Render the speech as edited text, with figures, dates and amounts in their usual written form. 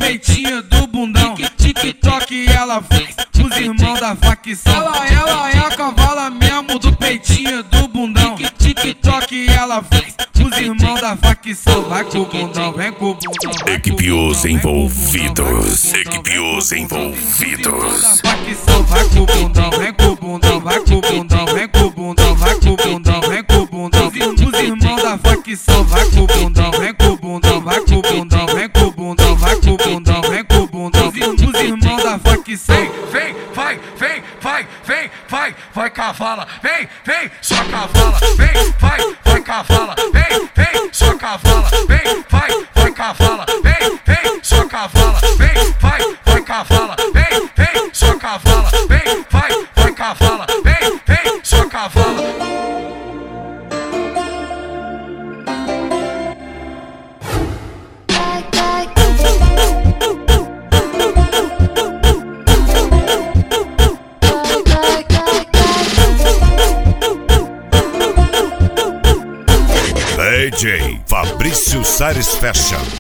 peitinho, do bundão. TikTok ela faz, os irmãos da facção. Ela é a cavala mesmo, do peitinho, do bundão. TikTok ela faz, os irmãos da facção. Vai com o bundão, vem com o bundão. Equipe os envolvidos, equipe os envolvidos. Vai com o bundão, vem com o bundão, vai com o bundão, vem com o bundão, vai com o bundão, vem com o bundão. Os irmãos da facção, vai com o bundão, vem com o bundão, vai com o bundão, vem com o bundão, vai com o bundão, vem com o bundão. Os irmãos da facção. Vem, vai cavala, vem, só cavala, vai cavala, vem, só cavala, vai cavala, vem, só cavala, vai cavala, vem, só cavala, vai cavala, vem, só cavala. DJ Fabrício Sares Fashion.